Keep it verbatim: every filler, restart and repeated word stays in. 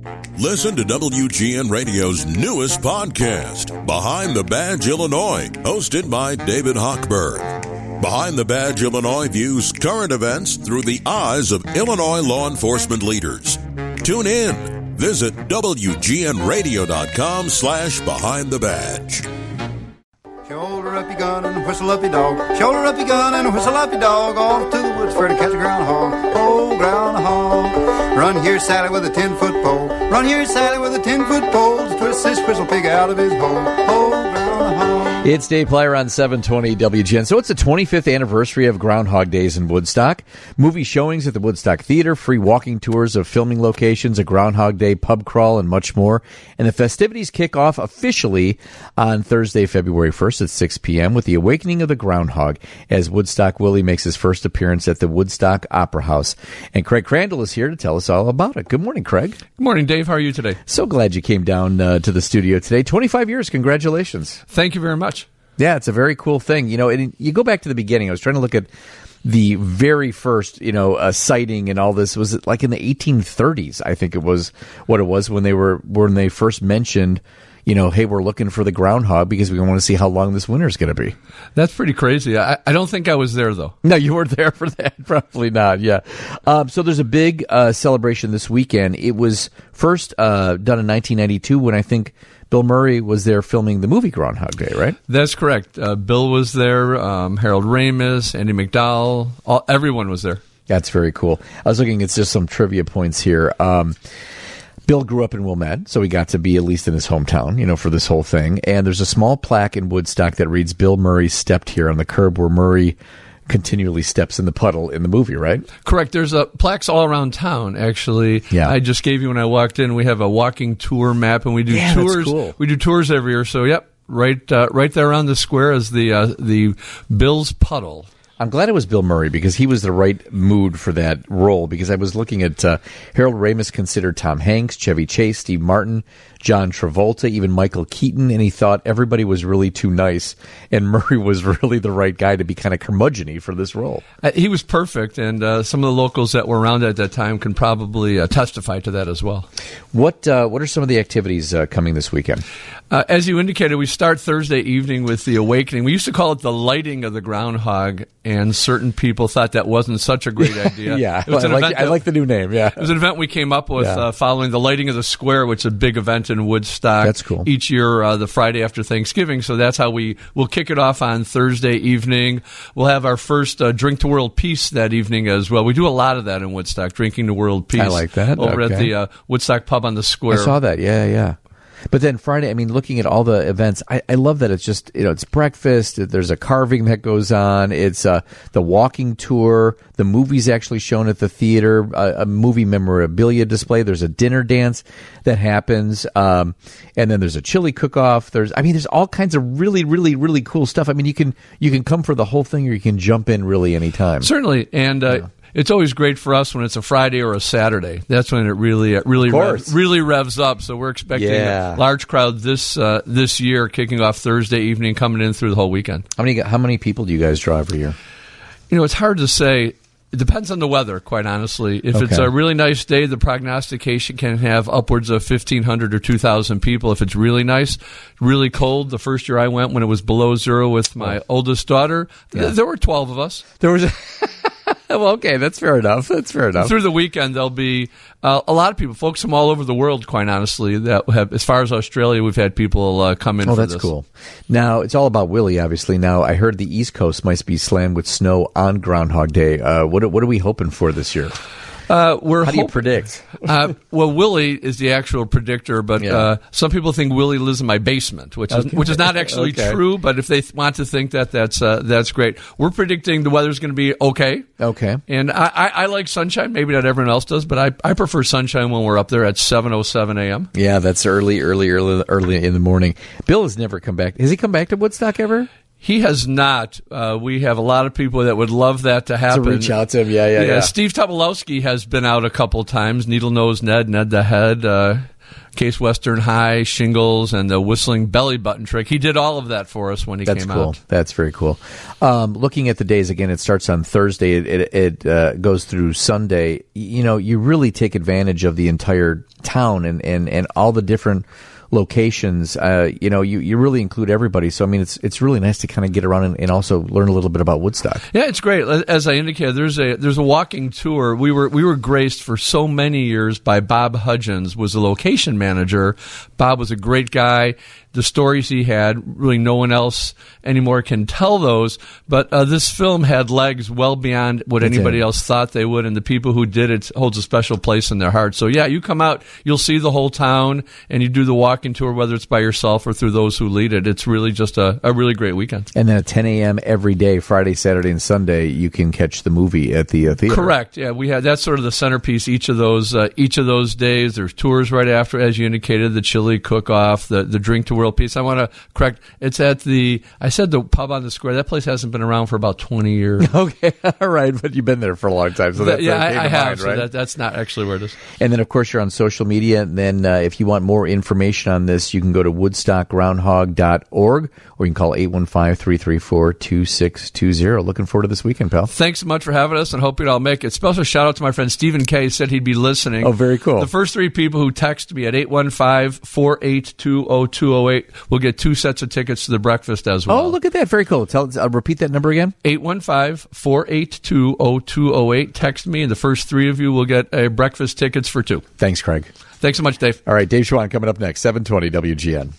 Listen to W G N Radio's newest podcast, Behind the Badge Illinois, hosted by David Hochberg. Behind the Badge Illinois views current events through the eyes of Illinois law enforcement leaders. Tune in. Visit W G N radio dot com slash behind the badge. Shoulder up your gun and whistle up your dog. Shoulder up your gun and whistle up your dog. Off to the woods for to catch a groundhog. Oh, groundhog. Run here, Sally, with a ten-foot pole. Run here, Sally, with a ten-foot pole. To twist this whistle pig out of his hole. Oh, groundhog. It's Dave Plyer on seven twenty W G N. So it's the twenty-fifth anniversary of Groundhog Days in Woodstock. Movie showings at the Woodstock Theater, free walking tours of filming locations, a Groundhog Day pub crawl, and much more. And the festivities kick off officially on Thursday, February first at six p.m. with the Awakening of the Groundhog as Woodstock Willie makes his first appearance at the Woodstock Opera House. And Craig Crandall is here to tell us all about it. Good morning, Craig. Good morning, Dave. How are you today? So glad you came down uh, to the studio today. twenty-five years. Congratulations. Thank you very much. Yeah, it's a very cool thing. You know, and you go back to the beginning. I was trying to look at the very first, you know, uh, sighting and all this. Was it like in the eighteen thirties? I think it was what it was when they were when they first mentioned, you know, hey, we're looking for the groundhog because we want to see how long this winter is going to be. That's pretty crazy. I, I don't think I was there, though. No, you weren't there for that. Probably not, yeah. Um, so there's a big uh, celebration this weekend. It was first uh, done in nineteen ninety-two when I think Bill Murray was there filming the movie Groundhog Day, right? That's correct. Uh, Bill was there, um, Harold Ramis, Andy McDowell, all, everyone was there. That's very cool. I was looking at just some trivia points here. Um Bill grew up in Wilmette, so he got to be at least in his hometown, you know, for this whole thing. And there's a small plaque in Woodstock that reads, Bill Murray stepped here on the curb where Murray continually steps in the puddle in the movie, right? Correct. There's uh, plaques all around town, actually. Yeah. I just gave you when I walked in. We have a walking tour map, and we do yeah, tours. That's cool. We do tours every year. So, yep, right, uh, right there on the square is the uh, the Bill's Puddle. I'm glad it was Bill Murray because he was the right mood for that role, because I was looking at uh, Harold Ramis considered Tom Hanks, Chevy Chase, Steve Martin, John Travolta, even Michael Keaton, and he thought everybody was really too nice, and Murray was really the right guy to be kind of curmudgeon-y for this role. Uh, he was perfect, and uh, some of the locals that were around at that time can probably uh, testify to that as well. What uh, what are some of the activities uh, coming this weekend? Uh, as you indicated, we start Thursday evening with the Awakening. We used to call it the lighting of the groundhog, and certain people thought that wasn't such a great idea. yeah, it was I, an like, event I that, like the new name, yeah. It was an event we came up with yeah. uh, following the lighting of the square, which is a big event in Woodstock. That's cool. Each year, uh, the Friday after Thanksgiving. So that's how we will kick it off on Thursday evening. We'll have our first uh, Drink to World Peace that evening as well. We do a lot of that in Woodstock, drinking to world peace. I like that. Over okay. at the uh, Woodstock Pub on the square. I saw that, yeah, yeah. But then Friday, I mean, looking at all the events, I, I love that it's just, you know, it's breakfast, there's a carving that goes on, it's uh, the walking tour, the movie's actually shown at the theater, a, a movie memorabilia display, there's a dinner dance that happens, um, and then there's a chili cook-off, there's, I mean, there's all kinds of really, really, really cool stuff. I mean, you can you can come for the whole thing or you can jump in really anytime. Certainly, and uh, yeah. It's always great for us when it's a Friday or a Saturday. That's when it really, uh, really, rev, really revs up. So we're expecting yeah. a large crowd this uh, this year, kicking off Thursday evening, coming in through the whole weekend. How many how many people do you guys draw every year? You know, it's hard to say. It depends on the weather, quite honestly. If okay. it's a really nice day, the prognostication can have upwards of fifteen hundred or two thousand people. If it's really nice, really cold, the first year I went when it was below zero with my oh. oldest daughter, yeah. th- there were twelve of us. There was. A well, okay, that's fair enough. That's fair enough. Through the weekend, there'll be uh, a lot of people, folks from all over the world, quite honestly, that have, as far as Australia, we've had people uh, come in oh, for this. Oh, this. that's cool. Now, it's all about Willie, obviously. Now, I heard the East Coast might be slammed with snow on Groundhog Day. Uh, what, what are we hoping for this year? Uh, we're How do you hope- predict? uh, well, Willie is the actual predictor, but yeah. uh, some people think Willie lives in my basement, which is okay. which is not actually okay. true. But if they th- want to think that, that's uh, that's great. We're predicting the weather's going to be okay. Okay. And I, I, I like sunshine. Maybe not everyone else does, but I, I prefer sunshine when we're up there at seven oh seven a.m. Yeah, that's early, early, early, early in the morning. Bill has never come back. Has he come back to Woodstock ever? He has not. Uh, we have a lot of people that would love that to happen. To reach out to him, yeah, yeah, yeah. yeah. Steve Tobolowsky has been out a couple times. Needle Nose Ned, Ned the Head. Uh, Case Western High, shingles, and the whistling belly button trick. He did all of that for us when he That's came cool. out. That's very cool. Um, looking at the days again, it starts on Thursday. It, it, it uh, goes through Sunday. You know, you really take advantage of the entire town and, and, and all the different locations. Uh, you know, you, you really include everybody. So, I mean, it's it's really nice to kind of get around and, and also learn a little bit about Woodstock. Yeah, it's great. As I indicated, there's a there's a walking tour. We were we were graced for so many years by Bob Hudgens, was the location manager. Bob was a great guy. The stories he had, really no one else anymore can tell those. But uh, this film had legs well beyond what It anybody did. else thought they would, and the people who did it holds a special place in their heart. So, yeah, you come out, you'll see the whole town, and you do the walking tour, whether it's by yourself or through those who lead it. It's really just a, a really great weekend. And then at ten a.m. every day, Friday, Saturday, and Sunday, you can catch the movie at the uh, theater. Correct. Yeah, we had that's sort of the centerpiece. Each of those, uh, each of those days, there's tours right after, as you indicated, the chili cook-off, the the drink to world piece. I want to correct. It's at the. I said the pub on the square. That place hasn't been around for about twenty years. Okay, all right, but you've been there for a long time, so that's yeah, that came I, I to have. mind, So right? that, that's not actually where it is. And then, of course, you're on social media. And then uh, if you want more information on this, you can go to woodstock groundhog dot org or you can call eight one five, three three four, two six two zero. Looking forward to this weekend, pal. Thanks so much for having us, and hope you'll all make it. Special shout out to my friend Stephen Kay. Said he'd be listening. Oh, very cool. The first three people who text me at eight one five, four eight two, zero two zero eight will get two sets of tickets to the breakfast as well. Oh, look at that. Very cool. Tell, I'll repeat that number again. eight one five, four eight two, zero two zero eight. Text me, and the first three of you will get a breakfast tickets for two. Thanks, Craig. Thanks so much, Dave. All right, Dave Schwann coming up next, seven twenty W G N.